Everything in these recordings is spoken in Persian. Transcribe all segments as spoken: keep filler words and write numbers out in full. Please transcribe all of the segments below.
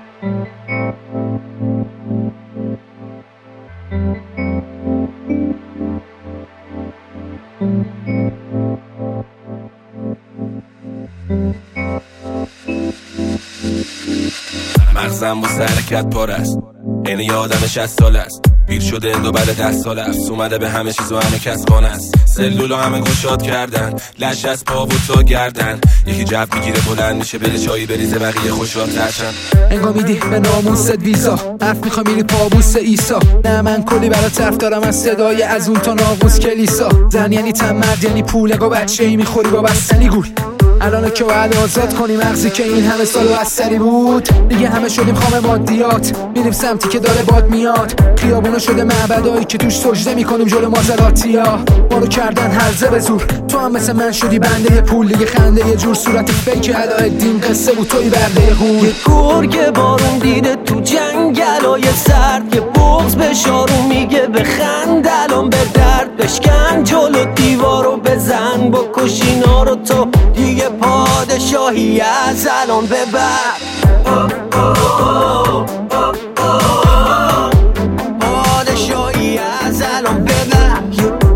مغزم با حرکت پر است، این یادم شصت سال است، پیر شده اندو بعد ده سال است، اومده به همه چیز و همه کس خانه است، سلولو همه گشاد کردن، لش از پا و تو گردن، یکی جو میگیره بلند میشه بره چایی بریزه بقیه خوشحال ترشن. انگار میدی به ناموست ویزا، حرف میخوای میری پابوس ایسا، نه من کلی برا طرف دارم از صدای از اون تا ناقوس کلیسا، زن یعنی تن، مرد یعنی پول، اگه بچه ای میخوری با بستنی گول، الان که باید آزاد کنی مغزی که این همه سال بستری بود، دیگه همه شدیم خام مادیات، میریم سمتی که داره باد میاد، خیابونا شده معبدایی که توش سجده میکنیم جلو مازراتیا، ما رو کردن هرزه به زور، تو هم مثل من شدی بنده پول، دیگه خنده یه جور صورت فیک علاءالدین، قصه بود توی برده هون، یه گرگ بارون دیده تو جنگلای سرد، یه بغض به شارون میگه بخند الان به درد، بشکن جلو دیوارو بزن بکش اینا رو تو دیگه پادشاهی از الان به بعد، پادشاهی از الان به بعد،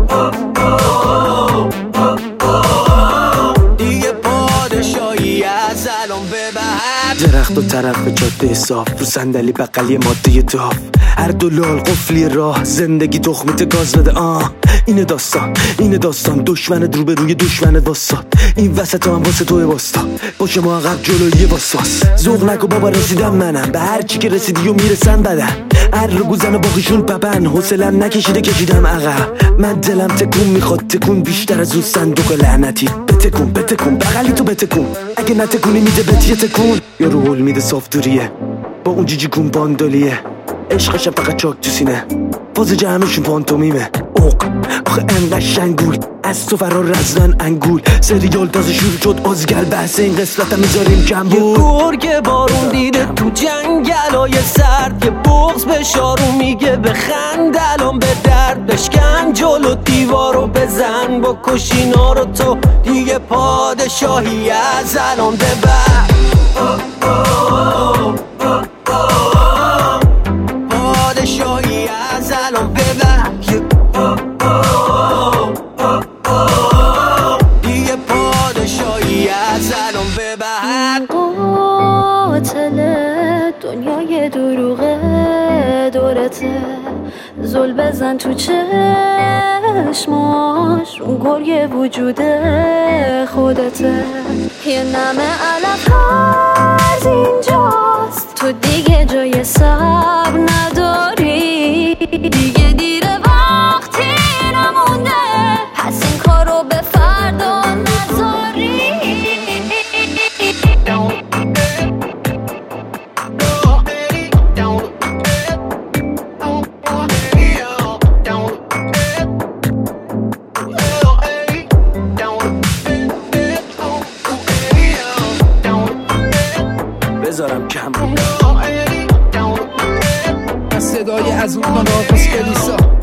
دیگه پادشاهی از الان به بعد. درخت و طرف جاده صاف، رو صندلی بغلی ماده داف، هر دو لال قفلی راه، زندگی تخمت گاز بده. آه اینه داستان، اینه داستان، دشمنت رو به روی دشمنت واساد، این وسط هم واسه توی واسطا، باشه ما عقب جلوی واسواس، ذوق نکو بابا رسیدم منم، به هر چی که رسیدی و میرسن بدن، هر رو گوزن و باقیشون پپن، حوصلم نکشیده کشیدم عقب، من دلم تکون میخواد تکون بیشتر از اون صندوق لعنتی، بتکون بتکون بغلی تو بتکون، اگه نتکونی میده بهت یه تکون، یا رو هول میده صافدوریه با اون جیجی کون باندالیه، عشقشم فقط چاک تو سینه، فاز جمعشون پانتومیمه، اوق آخه انقدر شنگول، از تو فرار رزنن انگول، سریال تازه شروع شد ازگل، بحث این قسمتم میذاریم کم بود. یه گرگ بارون دیده تو جنگلای سرد، یه بغض به شارون میگه بخند الان به درد، بشکن جلو دیوارو بزن بکش اینا رو تو دیگه پادشاهی از الان به بعد، پادشاهی از الان به بعد، دیگه پادشاهی از الان به بعد. قاتل دنیای دروغه دورته، زل بزن تو چشماش، اون گریه وجود خودته، یه نمه علف هرز اینجاست، تو دیگه جای صبر نداری، دیگه دیره وقتی نمونده، پس این کارو به فردا نذاری. بذارم کم صدای از اون ناقوس کلیسا،